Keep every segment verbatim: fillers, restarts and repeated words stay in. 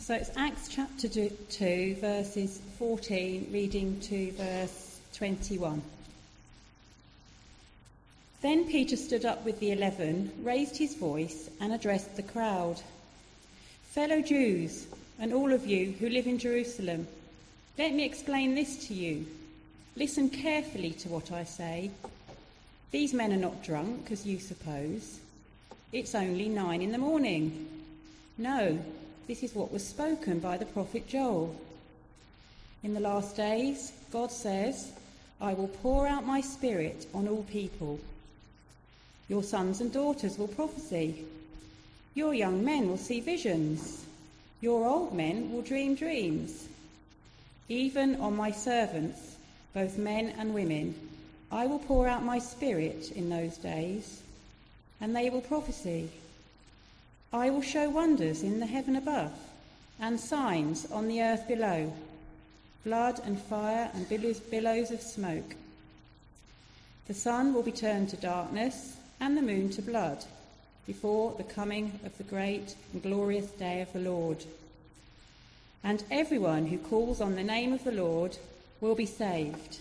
So it's Acts chapter two, verses fourteen, reading to verse twenty-one. Then Peter stood up with the eleven, raised his voice, and addressed the crowd. "Fellow Jews, and all of you who live in Jerusalem, let me explain this to you. Listen carefully to what I say. These men are not drunk, as you suppose. It's only nine in the morning. No, this is what was spoken by the prophet Joel. In the last days, God says, I will pour out my spirit on all people. Your sons and daughters will prophesy. Your young men will see visions. Your old men will dream dreams. Even on my servants, both men and women, I will pour out my spirit in those days, and they will prophesy. I will show wonders in the heaven above, and signs on the earth below, blood and fire and billows, billows of smoke. The sun will be turned to darkness, and the moon to blood, before the coming of the great and glorious day of the Lord. And everyone who calls on the name of the Lord will be saved."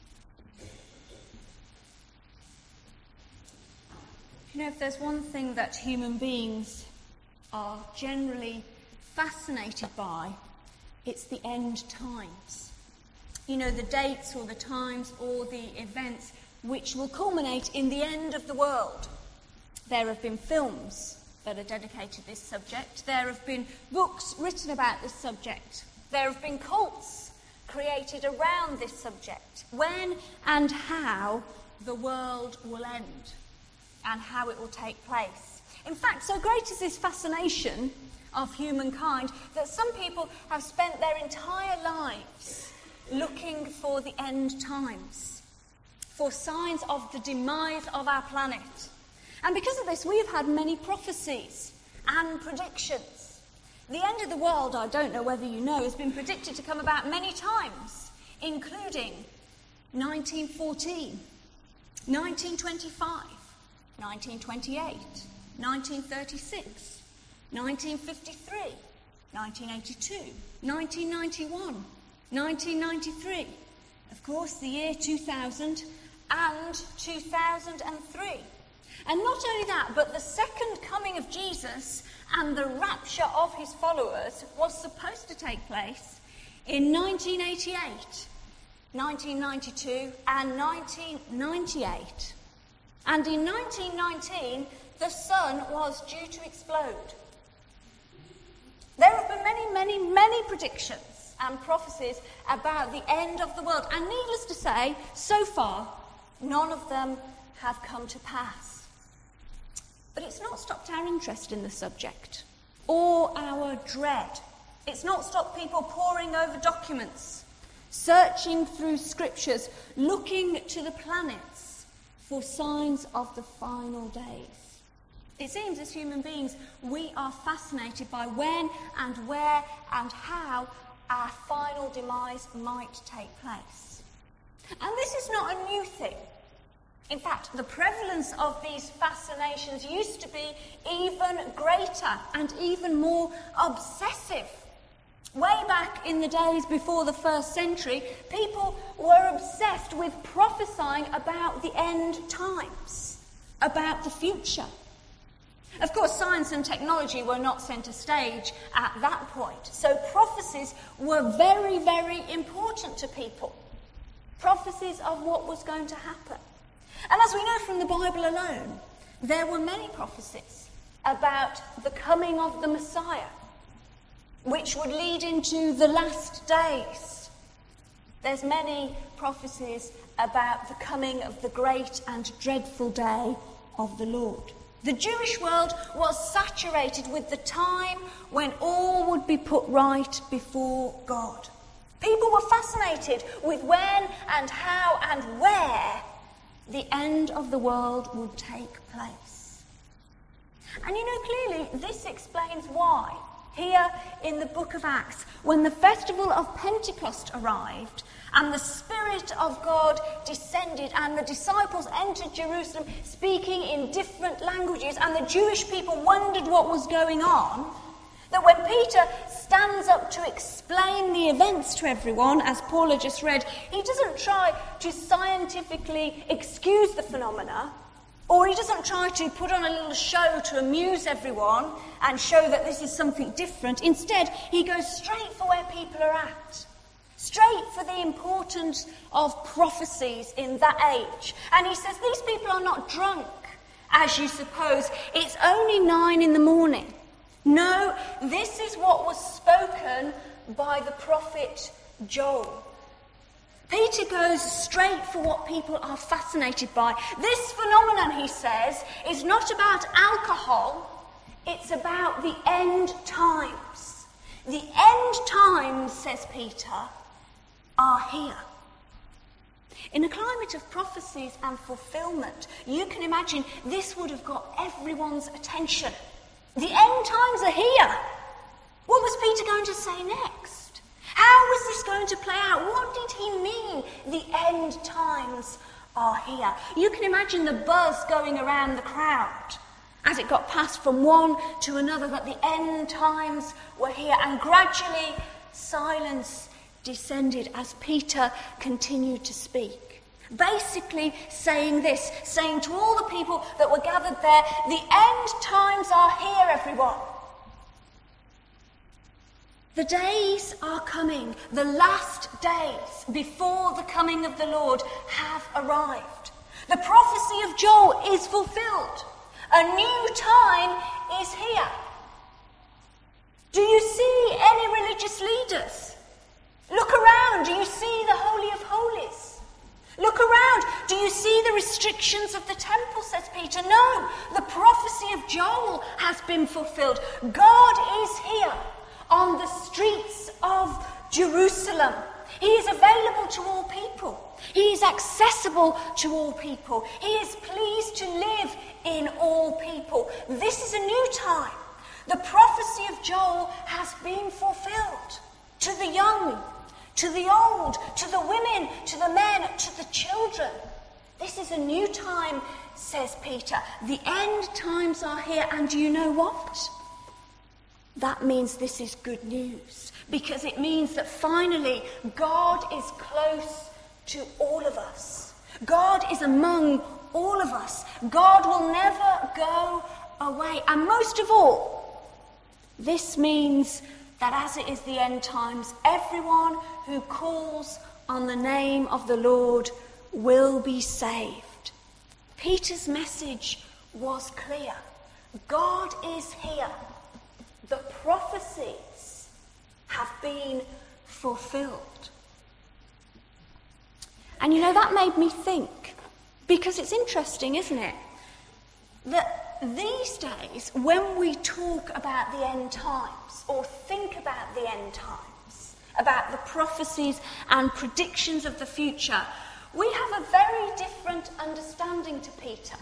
You know, if there's one thing that human beings are generally fascinated by, it's the end times. You know, the dates or the times or the events which will culminate in the end of the world. There have been films that are dedicated to this subject. There have been books written about this subject. There have been cults created around this subject. When and how the world will end and how it will take place. In fact, so great is this fascination of humankind that some people have spent their entire lives looking for the end times, for signs of the demise of our planet. And because of this, we have had many prophecies and predictions. The end of the world, I don't know whether you know, has been predicted to come about many times, including nineteen fourteen, nineteen twenty-five, nineteen twenty-eight, nineteen thirty-six, nineteen fifty-three, nineteen eighty-two, nineteen ninety-one, nineteen ninety-three, of course the year two thousand and two thousand three. And not only that, but the second coming of Jesus and the rapture of his followers was supposed to take place in nineteen eighty-eight, nineteen ninety-two and nineteen ninety-eight. And in nineteen nineteen, the sun was due to explode. There have been many, many, many predictions and prophecies about the end of the world. And needless to say, so far, none of them have come to pass. But it's not stopped our interest in the subject or our dread. It's not stopped people poring over documents, searching through scriptures, looking to the planets for signs of the final days. It seems as human beings we are fascinated by when and where and how our final demise might take place. And this is not a new thing. In fact, the prevalence of these fascinations used to be even greater and even more obsessive. Way back in the days before the first century, people were obsessed with prophesying about the end times, about the future. Of course, science and technology were not centre stage at that point, so prophecies were very, very important to people. Prophecies of what was going to happen. And as we know from the Bible alone, there were many prophecies about the coming of the Messiah, which would lead into the last days. There's many prophecies about the coming of the great and dreadful day of the Lord. The Jewish world was saturated with the time when all would be put right before God. People were fascinated with when and how and where the end of the world would take place. And you know, clearly this explains why, here in the book of Acts, when the festival of Pentecost arrived and the Spirit of God descended and the disciples entered Jerusalem speaking in different languages and the Jewish people wondered what was going on, that when Peter stands stands up to explain the events to everyone, as Paula just read, he doesn't try to scientifically excuse the phenomena, or he doesn't try to put on a little show to amuse everyone and show that this is something different. Instead, he goes straight for where people are at, straight for the importance of prophecies in that age. And he says, these people are not drunk, as you suppose. It's only nine in the morning. No, this is what was spoken by the prophet Joel. Peter goes straight for what people are fascinated by. This phenomenon, he says, is not about alcohol, it's about the end times. The end times, says Peter, are here. In a climate of prophecies and fulfillment, you can imagine this would have got everyone's attention. The end times are here. What was Peter going to say next? How was this going to play out? What did he mean? The end times are here. You can imagine the buzz going around the crowd as it got passed from one to another, that the end times were here. And gradually silence descended as Peter continued to speak. Basically saying this, saying to all the people that were gathered there, the end times are here, everyone. The days are coming, the last days before the coming of the Lord have arrived. The prophecy of Joel is fulfilled. A new time is here. Do you see any religious leaders? Look around. Do you see the Holy of Holies? Look around. Do you see the restrictions of the temple, says Peter? No, the prophecy of Joel has been fulfilled. God is here on the streets of Jerusalem. He is available to all people. He is accessible to all people. He is pleased to live in all people. This is a new time. The prophecy of Joel has been fulfilled. To the young, to the old, to the women, to the men, to the children. This is a new time, says Peter. The end times are here, and do you know what? That means this is good news, because it means that finally God is close to all of us. God is among all of us. God will never go away. And most of all, this means that as it is the end times, everyone who calls on the name of the Lord will be saved. Peter's message was clear. God is here. The prophecies have been fulfilled. And you know, that made me think, because it's interesting, isn't it, that these days, when we talk about the end times, or think about the end times, about the prophecies and predictions of the future, we have a very different understanding to Peter.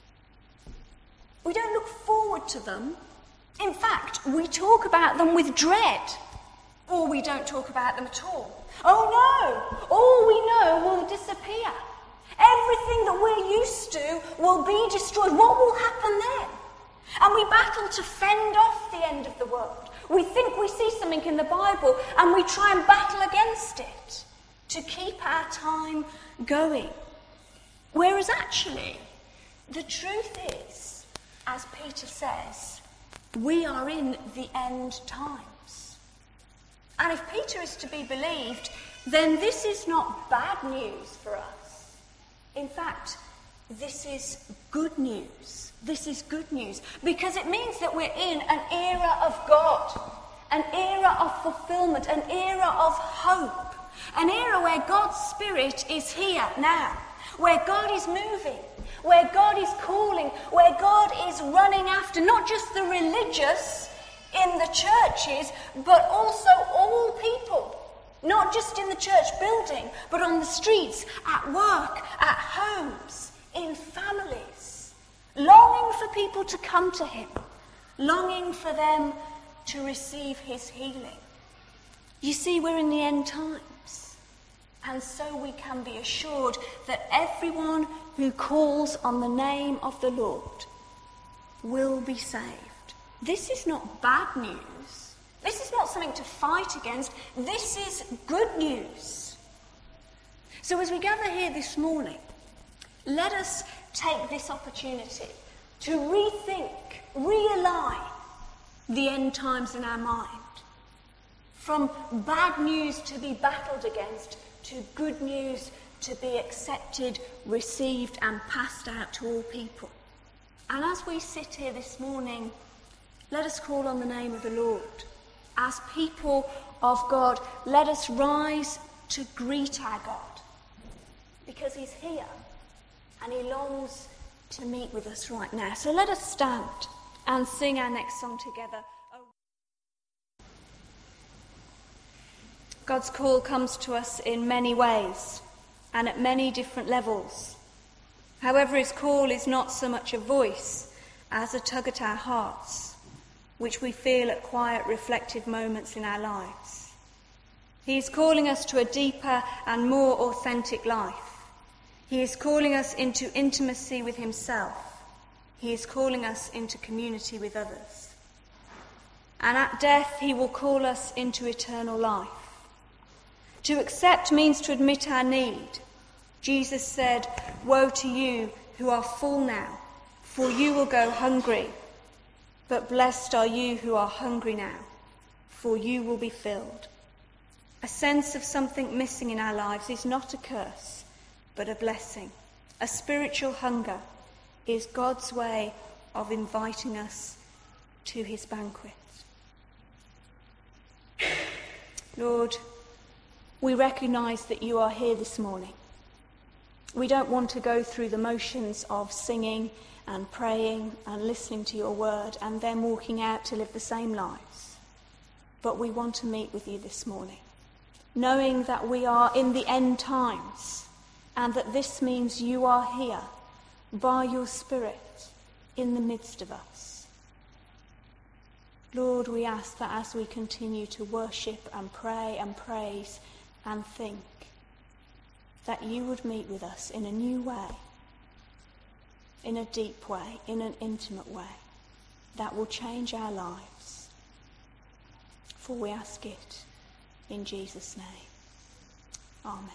We don't look forward to them. In fact, we talk about them with dread, or we don't talk about them at all. Oh no, all we know will disappear. Everything that we're used to will be destroyed. What will happen then? And we battle to fend off the end of the world. We think we see something in the Bible and we try and battle against it to keep our time going. Whereas actually, the truth is, as Peter says, we are in the end times. And if Peter is to be believed, then this is not bad news for us. In fact, this is good news. This is good news because it means that we're in an era of God, an era of fulfillment, an era of hope, an era where God's Spirit is here now, where God is moving, where God is calling, where God is running after not just the religious in the churches, but also all people. Not just in the church building, but on the streets, at work, at homes, in families. Longing for people to come to him. Longing for them to receive his healing. You see, we're in the end times. And so we can be assured that everyone who calls on the name of the Lord will be saved. This is not bad news. This is not something to fight against. This is good news. So as we gather here this morning, let us take this opportunity to rethink, realign the end times in our mind. From bad news to be battled against, to good news to be accepted, received and passed out to all people. And as we sit here this morning, let us call on the name of the Lord. As people of God, let us rise to greet our God, because he's here and he longs to meet with us right now. So let us stand and sing our next song together. God's call comes to us in many ways and at many different levels. However, his call is not so much a voice as a tug at our hearts, which we feel at quiet, reflective moments in our lives. He is calling us to a deeper and more authentic life. He is calling us into intimacy with himself. He is calling us into community with others. And at death, he will call us into eternal life. To accept means to admit our need. Jesus said, "Woe to you who are full now, for you will go hungry. But blessed are you who are hungry now, for you will be filled." A sense of something missing in our lives is not a curse, but a blessing. A spiritual hunger is God's way of inviting us to his banquet. Lord, we recognise that you are here this morning. We don't want to go through the motions of singing and praying and listening to your word and then walking out to live the same lives. But we want to meet with you this morning, knowing that we are in the end times and that this means you are here by your Spirit in the midst of us. Lord, we ask that as we continue to worship and pray and praise and think, that you would meet with us in a new way, in a deep way, in an intimate way, that will change our lives. For we ask it in Jesus' name. Amen.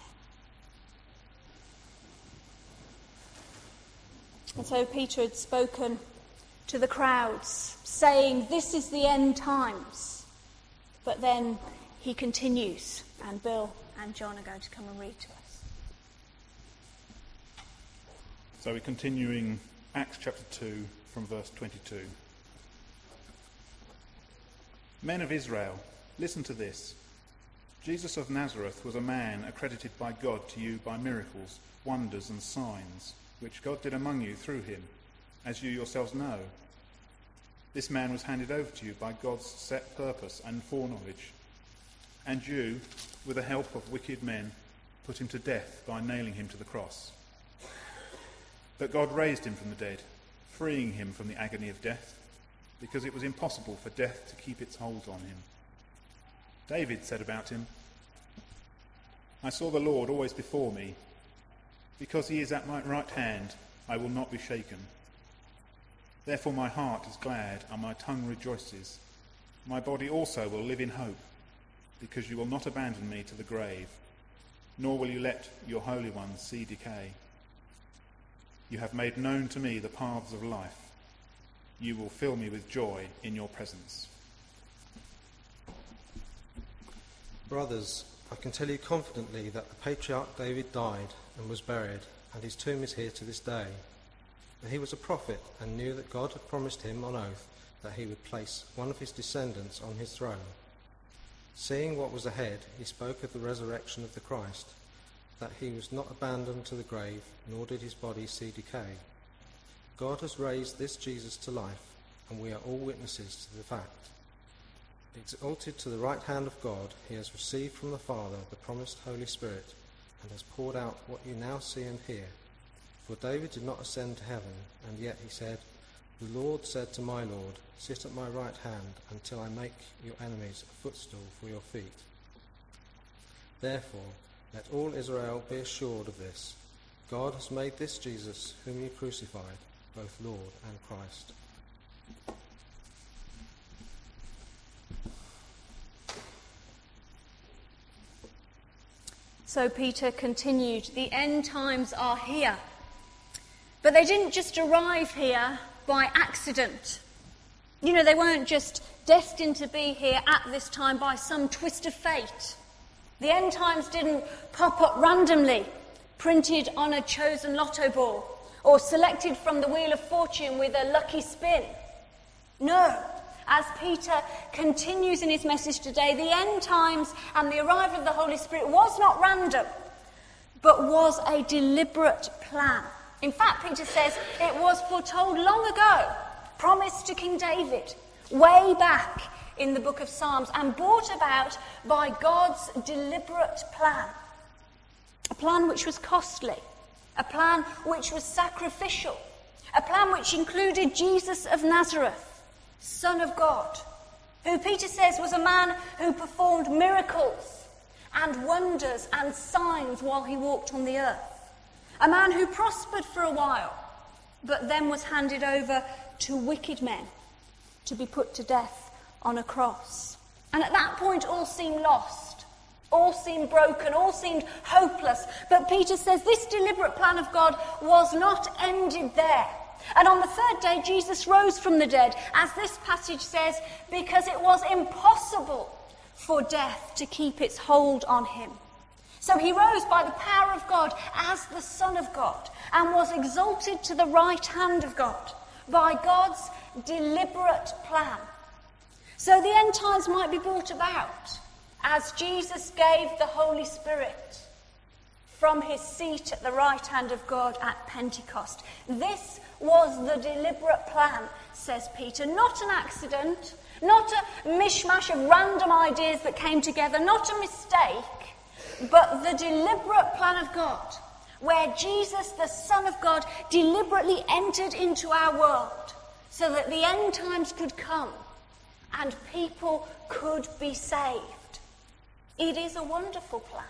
And so Peter had spoken to the crowds, saying, this is the end times. But then he continues, and Bill and John are going to come and read to us. So we're continuing Acts chapter two from verse twenty-two. Men of Israel, listen to this. Jesus of Nazareth was a man accredited by God to you by miracles, wonders and signs, which God did among you through him, as you yourselves know. This man was handed over to you by God's set purpose and foreknowledge. And you, with the help of wicked men, put him to death by nailing him to the cross. But God raised him from the dead, freeing him from the agony of death, because it was impossible for death to keep its hold on him. David said about him, I saw the Lord always before me. Because he is at my right hand, I will not be shaken. Therefore my heart is glad and my tongue rejoices. My body also will live in hope, because you will not abandon me to the grave, nor will you let your Holy One see decay. You have made known to me the paths of life. You will fill me with joy in your presence. Brothers, I can tell you confidently that the patriarch David died and was buried, and his tomb is here to this day. But he was a prophet and knew that God had promised him on oath that he would place one of his descendants on his throne. Seeing what was ahead, he spoke of the resurrection of the Christ, that he was not abandoned to the grave, nor did his body see decay. God has raised this Jesus to life, and we are all witnesses to the fact. Exalted to the right hand of God, he has received from the Father the promised Holy Spirit, and has poured out what you now see and hear. For David did not ascend to heaven, and yet he said, The Lord said to my Lord, Sit at my right hand until I make your enemies a footstool for your feet. Therefore, let all Israel be assured of this. God has made this Jesus, whom you crucified, both Lord and Christ. So Peter continued, the end times are here. But they didn't just arrive here by accident. You know, they weren't just destined to be here at this time by some twist of fate. The end times didn't pop up randomly, printed on a chosen lotto ball, or selected from the wheel of fortune with a lucky spin. No, as Peter continues in his message today, the end times and the arrival of the Holy Spirit was not random, but was a deliberate plan. In fact, Peter says it was foretold long ago, promised to King David, way back in the book of Psalms, and brought about by God's deliberate plan. A plan which was costly, a plan which was sacrificial, a plan which included Jesus of Nazareth, Son of God, who Peter says was a man who performed miracles and wonders and signs while he walked on the earth. A man who prospered for a while, but then was handed over to wicked men to be put to death on a cross. And at that point all seemed lost, all seemed broken, all seemed hopeless. But Peter says this deliberate plan of God was not ended there. And on the third day Jesus rose from the dead, as this passage says, because it was impossible for death to keep its hold on him. So he rose by the power of God as the Son of God and was exalted to the right hand of God by God's deliberate plan. So the end times might be brought about as Jesus gave the Holy Spirit from his seat at the right hand of God at Pentecost. This was the deliberate plan, says Peter, not an accident, not a mishmash of random ideas that came together, not a mistake, but the deliberate plan of God, where Jesus, the Son of God, deliberately entered into our world so that the end times could come and people could be saved. It is a wonderful plan,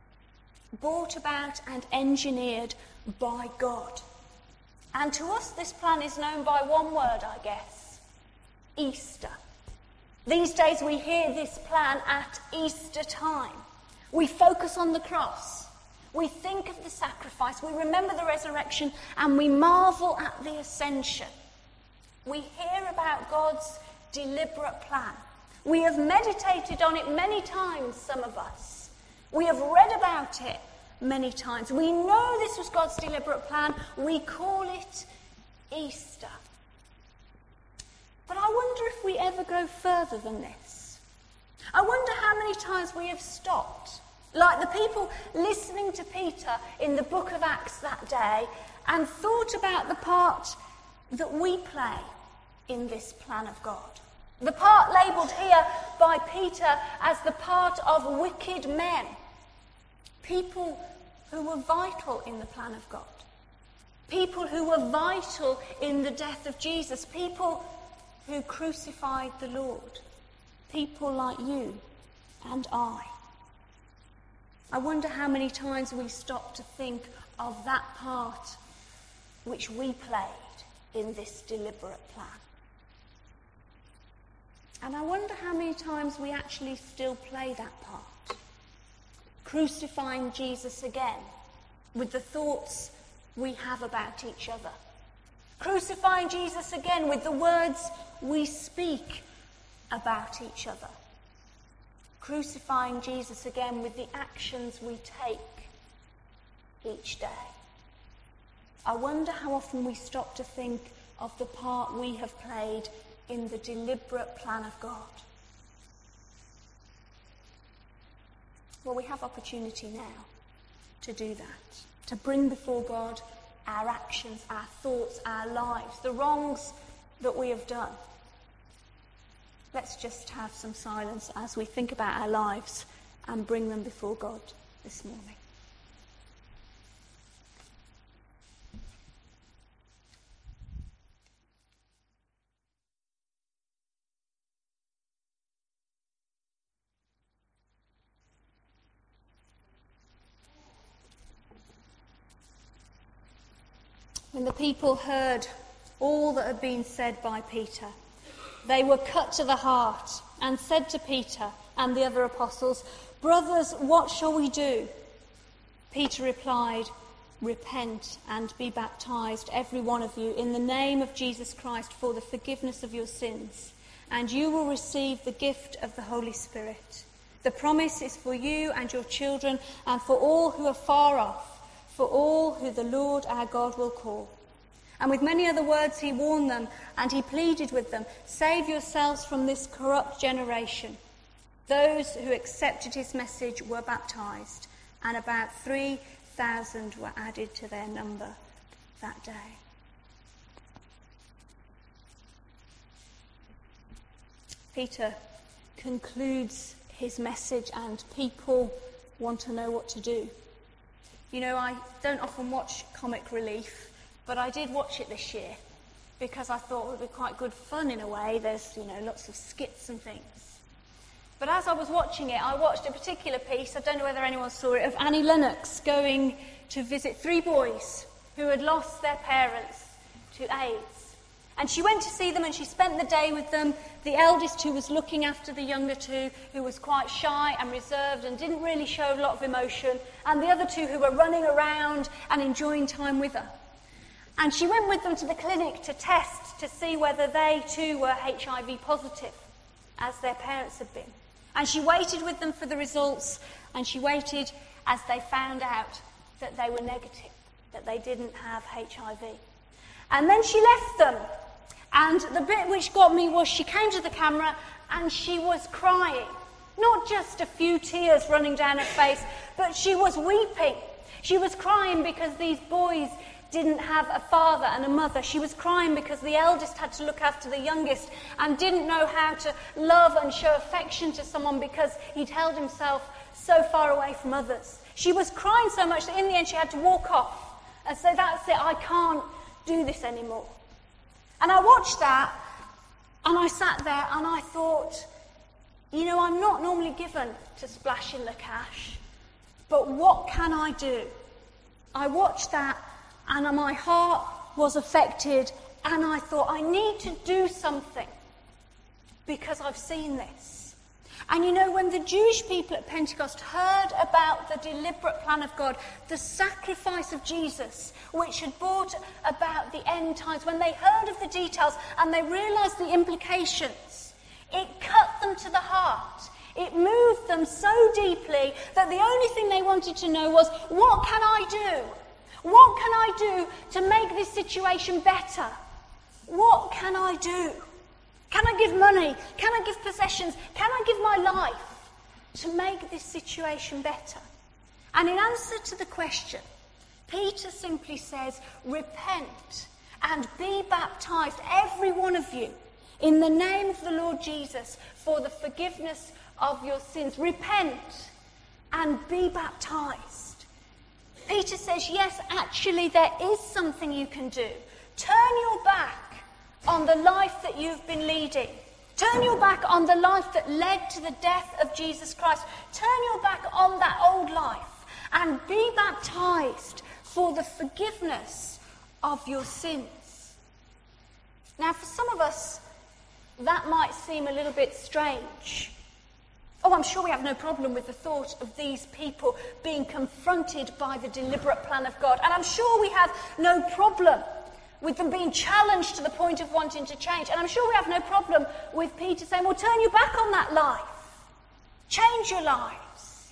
brought about and engineered by God. And to us, this plan is known by one word, I guess: Easter. These days we hear this plan at Easter time. We focus on the cross. We think of the sacrifice. We remember the resurrection, and we marvel at the ascension. We hear about God's deliberate plan. We have meditated on it many times, some of us. We have read about it many times. We know this was God's deliberate plan. We call it Easter. But I wonder if we ever go further than this. I wonder how many times we have stopped, like the people listening to Peter in the book of Acts that day, and thought about the part that we play in this plan of God. The part labelled here by Peter as the part of wicked men. People who were vital in the plan of God. People who were vital in the death of Jesus. People who crucified the Lord. People like you and I. I wonder how many times we stop to think of that part which we played in this deliberate plan. And I wonder how many times we actually still play that part. Crucifying Jesus again with the thoughts we have about each other. Crucifying Jesus again with the words we speak about each other. Crucifying Jesus again with the actions we take each day. I wonder how often we stop to think of the part we have played in the deliberate plan of God. Well, we have opportunity now to do that, to bring before God our actions, our thoughts, our lives, the wrongs that we have done. Let's just have some silence as we think about our lives and bring them before God this morning. When the people heard all that had been said by Peter, they were cut to the heart and said to Peter and the other apostles, "Brothers, what shall we do?" Peter replied, "Repent and be baptized, every one of you, in the name of Jesus Christ for the forgiveness of your sins, and you will receive the gift of the Holy Spirit. The promise is for you and your children, and for all who are far off, for all who the Lord our God will call." And with many other words he warned them, and he pleaded with them, "Save yourselves from this corrupt generation." Those who accepted his message were baptized, and about three thousand were added to their number that day. Peter concludes his message, and people want to know what to do. You know, I don't often watch Comic Relief, but I did watch it this year because I thought it would be quite good fun in a way. There's, you know, lots of skits and things. But as I was watching it, I watched a particular piece, I don't know whether anyone saw it, of Annie Lennox going to visit three boys who had lost their parents to AIDS. And she went to see them and she spent the day with them. The eldest, who was looking after the younger two, who was quite shy and reserved and didn't really show a lot of emotion, and the other two who were running around and enjoying time with her. And she went with them to the clinic to test to see whether they too were H I V positive, as their parents had been. And she waited with them for the results, and she waited as they found out that they were negative, that they didn't have H I V. And then she left them. And the bit which got me was she came to the camera and she was crying. Not just a few tears running down her face, but she was weeping. She was crying because these boys didn't have a father and a mother. She was crying because the eldest had to look after the youngest and didn't know how to love and show affection to someone because he'd held himself so far away from others. She was crying so much that in the end she had to walk off and say, "That's it, I can't do this anymore." And I watched that and I sat there and I thought, you know, I'm not normally given to splashing the cash, but what can I do? I watched that and my heart was affected, and I thought, I need to do something because I've seen this. And you know, when the Jewish people at Pentecost heard about the deliberate plan of God, the sacrifice of Jesus, which had brought about the end times, when they heard of the details and they realised the implications, it cut them to the heart. It moved them so deeply that the only thing they wanted to know was, what can I do? What can I do to make this situation better? What can I do? Can I give money? Can I give possessions? Can I give my life to make this situation better? And in answer to the question, Peter simply says, repent and be baptized, every one of you, in the name of the Lord Jesus for the forgiveness of your sins. Repent and be baptized. Peter says, yes, actually there is something you can do. Turn your back on the life that you've been leading. Turn your back on the life that led to the death of Jesus Christ. Turn your back on that old life and be baptized for the forgiveness of your sins. Now, for some of us, that might seem a little bit strange. Oh, I'm sure we have no problem with the thought of these people being confronted by the deliberate plan of God. And I'm sure we have no problem with them being challenged to the point of wanting to change. And I'm sure we have no problem with Peter saying, well, turn your back on that life. Change your lives.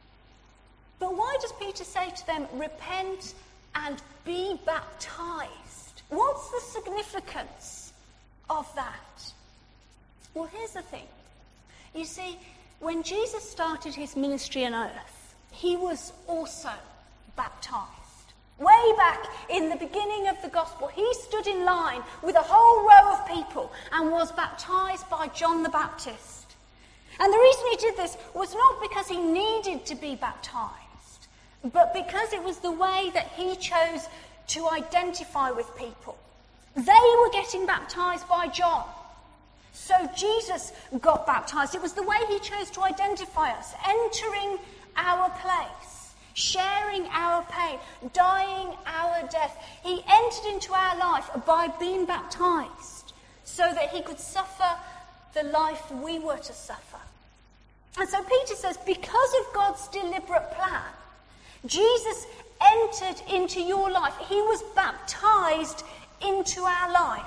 But why does Peter say to them, repent and be baptized? What's the significance of that? Well, here's the thing. You see, when Jesus started his ministry on earth, he was also baptized. Way back in the beginning of the gospel, he stood in line with a whole row of people and was baptized by John the Baptist. And the reason he did this was not because he needed to be baptized, but because it was the way that he chose to identify with people. They were getting baptized by John. So Jesus got baptized. It was the way he chose to identify us, entering our place, sharing our pain, dying our death. He entered into our life by being baptized so that he could suffer the life we were to suffer. And so Peter says, because of God's deliberate plan, Jesus entered into your life. He was baptized into our life.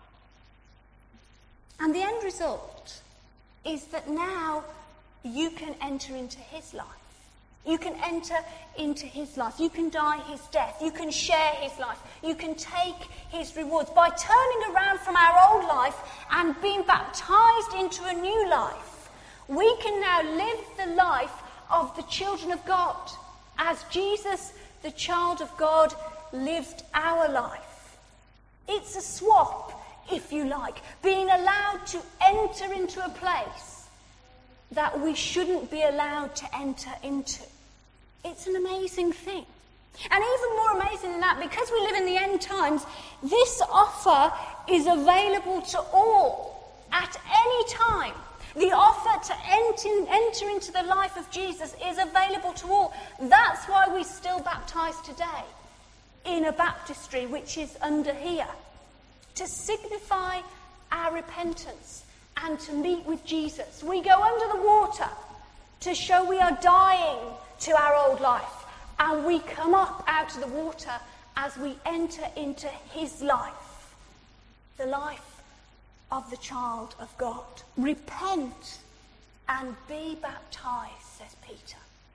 And the end result is that now you can enter into his life. You can enter into his life. You can die his death. You can share his life. You can take his rewards. By turning around from our old life and being baptized into a new life, we can now live the life of the children of God, as Jesus, the child of God, lived our life. It's a swap, if you like, being allowed to enter into a place that we shouldn't be allowed to enter into. It's an amazing thing. And even more amazing than that, because we live in the end times, this offer is available to all at any time. The offer to enter, enter into the life of Jesus is available to all. That's why we still baptize today in a baptistry which is under here, to signify our repentance and to meet with Jesus. We go under the water to show we are dying to our old life, and we come up out of the water as we enter into his life, the life of the child of God. Repent and be baptized, says Peter.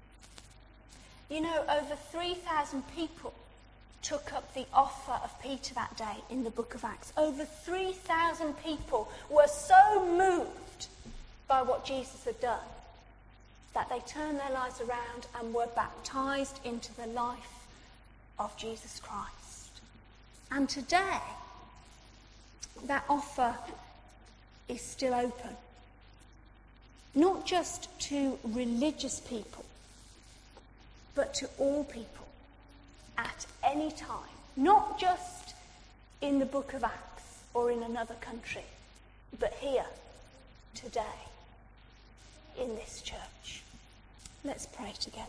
You know, over three thousand people took up the offer of Peter that day in the book of Acts. Over three thousand people were so moved by what Jesus had done that they turned their lives around and were baptized into the life of Jesus Christ. And today, that offer is still open. Not just to religious people, but to all people at any time. Not just in the book of Acts or in another country, but here, today, in this church. Let's pray together.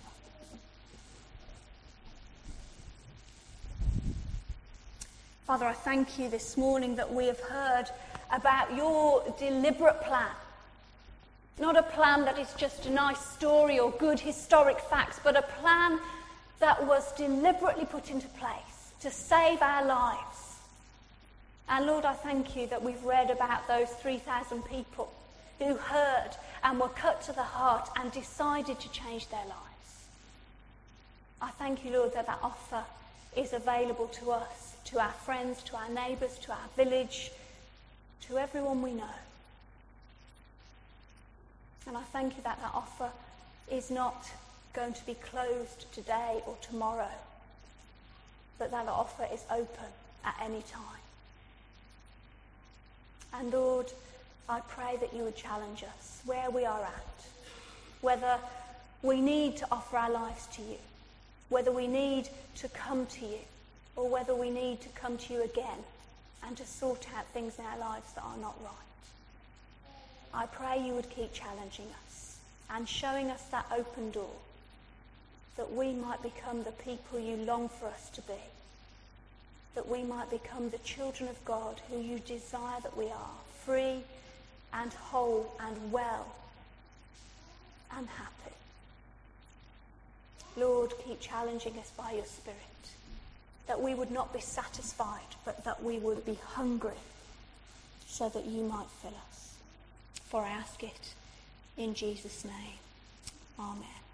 Father, I thank you this morning that we have heard about your deliberate plan. Not a plan that is just a nice story or good historic facts, but a plan that was deliberately put into place to save our lives. And Lord, I thank you that we've read about those three thousand people who heard and were cut to the heart and decided to change their lives. I thank you, Lord, that that offer is available to us, to our friends, to our neighbours, to our village, to everyone we know. And I thank you that that offer is not going to be closed today or tomorrow, but that the offer is open at any time. And Lord, I pray that you would challenge us where we are at, whether we need to offer our lives to you, whether we need to come to you, or whether we need to come to you again and to sort out things in our lives that are not right. I pray you would keep challenging us and showing us that open door, that we might become the people you long for us to be, that we might become the children of God who you desire that we are, free and whole and well and happy. Lord, keep challenging us by your Spirit, that we would not be satisfied, but that we would be hungry so that you might fill us. For I ask it in Jesus' name. Amen.